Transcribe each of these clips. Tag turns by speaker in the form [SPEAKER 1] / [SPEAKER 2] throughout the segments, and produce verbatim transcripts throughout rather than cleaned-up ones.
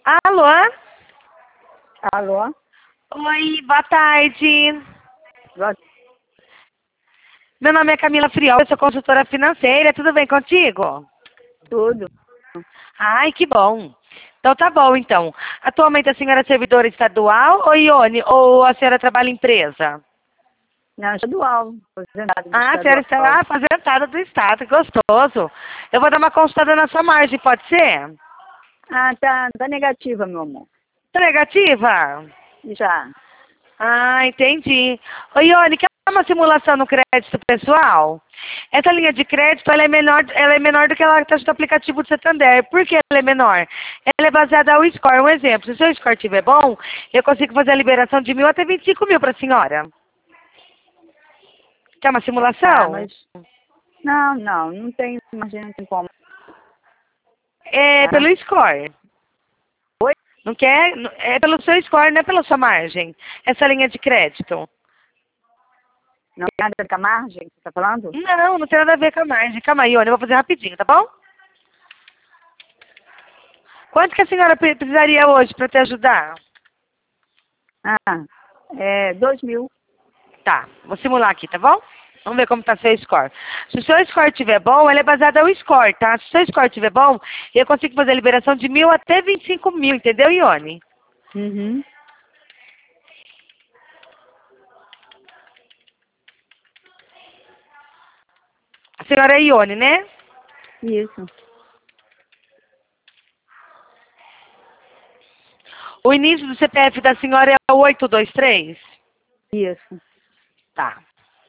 [SPEAKER 1] Alô?
[SPEAKER 2] Alô?
[SPEAKER 1] Oi, boa tarde.
[SPEAKER 2] Boa-
[SPEAKER 1] Meu nome é Camila Friol, eu sou consultora financeira, tudo bem contigo?
[SPEAKER 2] Tudo.
[SPEAKER 1] Ai, que bom. Então tá bom, então. Atualmente a senhora é servidora estadual ou Ione, ou a senhora trabalha em empresa?
[SPEAKER 2] Não, estadual. Aposentado do
[SPEAKER 1] Ah, a senhora
[SPEAKER 2] estadual.
[SPEAKER 1] está aposentada do Estado, gostoso. Eu vou dar uma consultada na sua margem, pode ser?
[SPEAKER 2] Ah, tá, tá negativa, meu amor.
[SPEAKER 1] Tá negativa?
[SPEAKER 2] Já.
[SPEAKER 1] Ah, entendi. Ô, Ione, quer uma simulação no crédito pessoal? Essa linha de crédito, ela é menor, ela é menor do que a taxa do aplicativo do Santander. Por que ela é menor? Ela é baseada ao score. Um exemplo, se o seu score estiver bom, eu consigo fazer a liberação de mil até vinte e cinco mil para a senhora. Quer uma
[SPEAKER 2] Ah,
[SPEAKER 1] simulação?
[SPEAKER 2] mas... Não, não, não tem, imagina, não tem como.
[SPEAKER 1] É
[SPEAKER 2] Tá?
[SPEAKER 1] pelo score.
[SPEAKER 2] Oi?
[SPEAKER 1] Não quer? É pelo seu score, não é pela sua margem. Essa linha de crédito.
[SPEAKER 2] Não tem nada com a margem que você tá falando?
[SPEAKER 1] Não, não tem nada a ver com a margem. Calma aí, Ione, eu vou fazer rapidinho, tá bom? Quanto que a senhora pre- precisaria hoje para te ajudar?
[SPEAKER 2] Ah, é dois mil.
[SPEAKER 1] Tá, vou simular aqui, tá bom? Vamos ver como tá seu score. Se o seu score estiver bom, ele é baseado no score, tá? Se o seu score estiver bom, eu consigo fazer a liberação de mil até vinte e cinco mil, entendeu, Ione?
[SPEAKER 2] Uhum.
[SPEAKER 1] A senhora é Ione, né?
[SPEAKER 2] Isso.
[SPEAKER 1] O início do C P F da senhora é o oito dois três?
[SPEAKER 2] Isso.
[SPEAKER 1] Tá.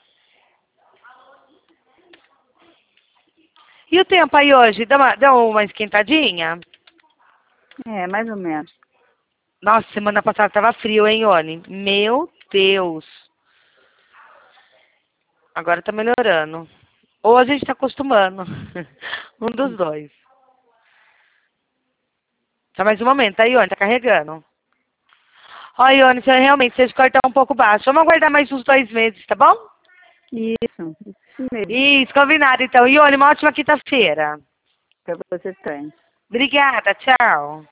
[SPEAKER 1] E o tempo aí hoje? Deu uma, deu uma esquentadinha?
[SPEAKER 2] É, mais ou menos.
[SPEAKER 1] Nossa, semana passada tava frio, hein, Ione? Meu Deus. Agora tá melhorando. Ou a gente tá acostumando. Um dos dois. Só mais um momento, tá, Ione? Tá carregando. Ó, Ione, você realmente, você score tá um pouco baixo. Vamos aguardar mais uns dois meses, tá bom?
[SPEAKER 2] Isso. Isso mesmo.
[SPEAKER 1] Isso, combinado, então. Ione, uma ótima quinta-feira.
[SPEAKER 2] Pra você também.
[SPEAKER 1] Obrigada, tchau.